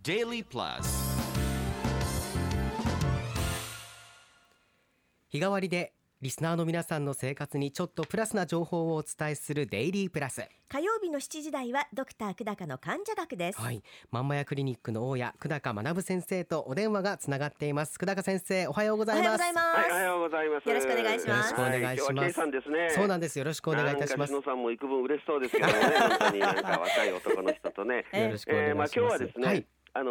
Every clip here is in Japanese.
Daily Plus。 日替わりでリスナーの皆さんの生活にちょっとプラスな情報をお伝えするデイリープラス。 火曜日の7時台はドクター久高の患者学です。 はい、まんまやクリニックの大家久高学先生とお電話がつながっています。久高先生、おはようございます。 おはようございます。 はい、おはようございます。 よろしくお願いします。 よろしくお願いします。 今日は K さんですね。 そうなんです。よろしくお願いいたします。 なんか篠さんも幾分嬉しそうですけどね。本当になんか若い男の人とね。 よろしくお願いします。 今日はですね、 はい、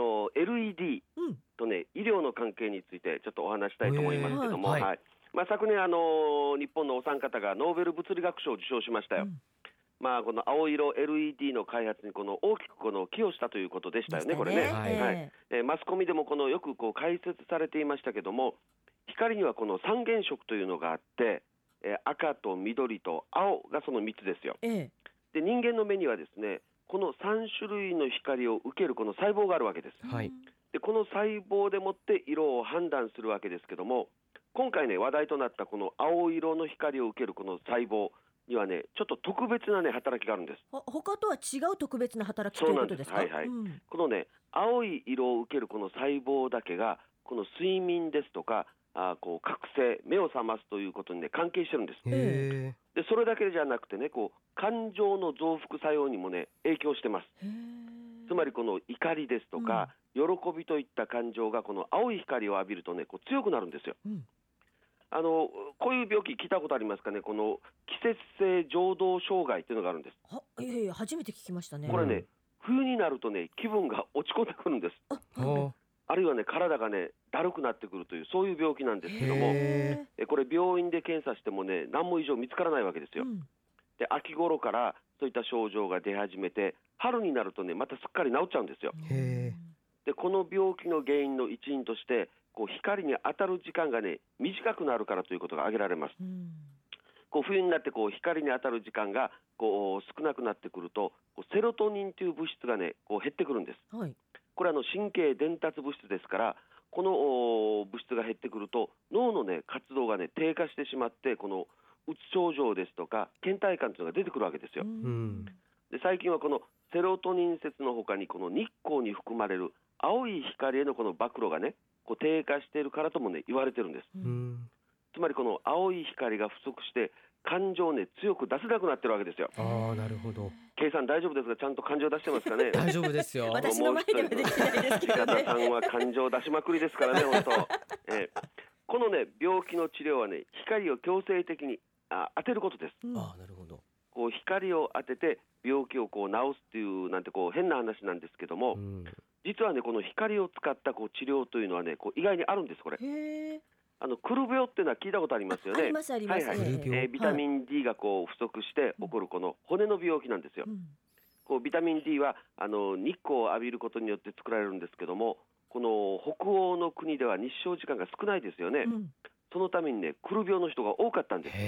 LED とね、医療の関係についてちょっとお話したいと思いますけども、 はいはい。昨年日本のお三方がノーベル物理学賞を受賞しましたよ。この青色 LED の開発に大きく寄与したということでしたよね、これね。はい。マスコミでもよく解説されていましたけども、光にはこの三原色というのがあって、赤と緑と青がその3つですよ。で、人間の目にはですね、この3種類の光を受けるこの細胞があるわけです。 はい。 で、この細胞でもって色を判断するわけですけども、今回ね、話題となったこの青色の光を受けるこの細胞にはね、ちょっと特別なね、働きがあるんです。 他とは違う特別な働きということですか？ そうなんです。はいはい。このね、青い色を受けるこの細胞だけが、この睡眠ですとか、覚醒、目を覚ますということにね、関係してるんです。で、それだけじゃなくてね、感情の増幅作用にもね、影響してます。つまりこの怒りですとか、喜びといった感情がこの青い光を浴びるとね、強くなるんですよ。こういう病気聞いたことありますかね。この季節性情動障害というのがあるんです。 初めて聞きましたね。 これね、冬になるとね、気分が落ち込んでくるんです。あるいはね、体がね、だるくなってくるという、そういう病気なんですけども、これ病院で検査してもね、何も異常見つからないわけですよ。で、秋頃からそういった症状が出始めて、春になるとね、またすっかり治っちゃうんですよ。で、この病気の原因の一因として、光に当たる時間がね、短くなるからということが挙げられます。冬になって光に当たる時間が少なくなってくると、セロトニンという物質がね、減ってくるんです。これは神経伝達物質ですから、この物質が減ってくると脳のね、活動がね、低下してしまって、このうつ症状ですとか倦怠感というのが出てくるわけですよ。で、最近はこのセロトニン説の他に、この日光に含まれる青い光へのこの暴露がね、低下しているからともね、言われてるんです。つまりこの青い光が不足して感情をね、強く出せなくなってるわけですよ。 なるほど。 K さん大丈夫ですか？ちゃんと感情出してますかね？ 大丈夫ですよ。 私の前ではできないですけどね。 北田さんは感情出しまくりですからね、本当。このね、病気の治療はね、光を強制的に当てることです。 なるほど。 光を当てて病気を治すっていうなんて変な話なんですけども、実はね、この光を使った治療というのはね、意外にあるんです。これクル病っていうのは聞いたことありますよね。 ありますあります。 ビタミン D が不足して起こるこの骨の病気なんですよ。ビタミン D は日光を浴びることによって作られるんですけども、この北欧の国では日照時間が少ないですよね。そのためにね、クル病の人が多かったんです。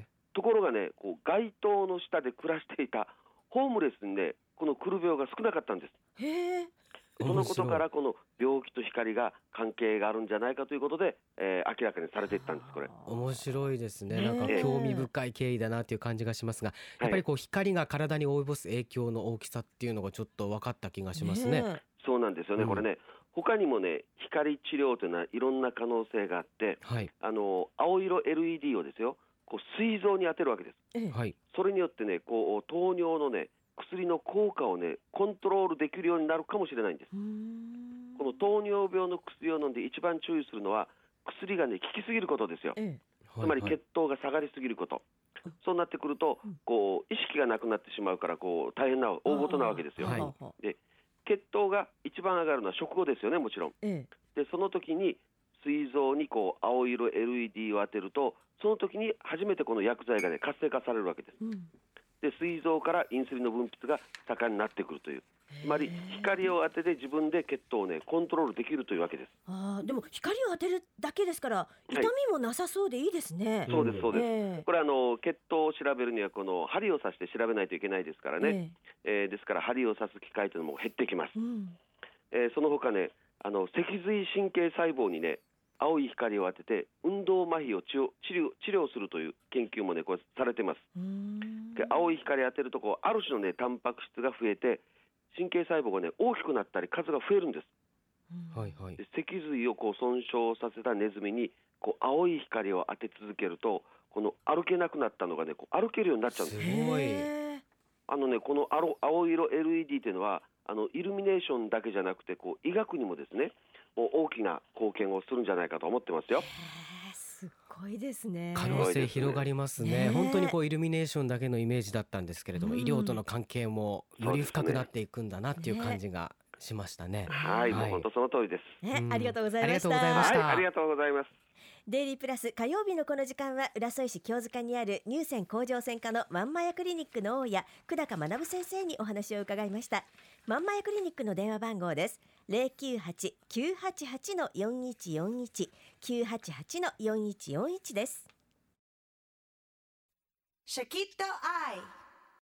ところがね、街灯の下で暮らしていたホームレスにね、このクル病が少なかったんです。そのことからこの病気と光が関係があるんじゃないかということで、明らかにされていったんです。これ面白いですね。なんか興味深い経緯だなという感じがしますが、やっぱり光が体に及ぼす影響の大きさっていうのがちょっと分かった気がしますね。 そうなんですよね。これね、他にもね、光治療というのはいろんな可能性があって、青色 LED をですよ、膵臓に当てるわけです。それによってね、糖尿のね、薬の効果をね、コントロールできるようになるかもしれないんです。この糖尿病の薬を飲んで一番注意するのは、薬がね、効きすぎることですよ。つまり血糖が下がりすぎること。そうなってくると意識がなくなってしまうから大変な大事なわけですよ。で、血糖が一番上がるのは食後ですよね、もちろん。で、その時に膵臓に青色 LED を当てると、その時に初めてこの薬剤がね、活性化されるわけです。で、膵臓からインスリンの分泌が盛んになってくるという、つまり光を当てて自分で血糖をね、コントロールできるというわけです。 でも光を当てるだけですから痛みもなさそうでいいですね。 そうですそうです。これ血糖を調べるにはこの針を刺して調べないといけないですからね。ですから針を刺す機会というのも減ってきます。その他ね、脊髄神経細胞にね、青い光を当てて運動麻痺を治療するという研究もね、これされてます。で、青い光を当てるとある種のね、タンパク質が増えて神経細胞がね大きくなったり数が増えるんです。 はいはい。 で脊髄をこう損傷させたネズミにこう青い光を当て続けると、この歩けなくなったのがねこう歩けるようになっちゃうんです。 すごい。 この青色 LED というのはイルミネーションだけじゃなくてこう医学にもですね大きな貢献をするんじゃないかと思ってますよ。 すごいですね。 可能性広がりますね。本当にこうイルミネーションだけのイメージだったんですけれども、医療との関係もより深くなっていくんだなっていう感じがしましたね。 はい、もう本当その通りです。 ありがとうございました。 ありがとうございます。 デイリープラス火曜日のこの時間は浦添市京塚にある乳腺甲状腺科のまんまやクリニックの大家久高学先生にお話を伺いました。まんまやクリニックの電話番号です。098-988-4141 988-4141です。 シャキッとアイ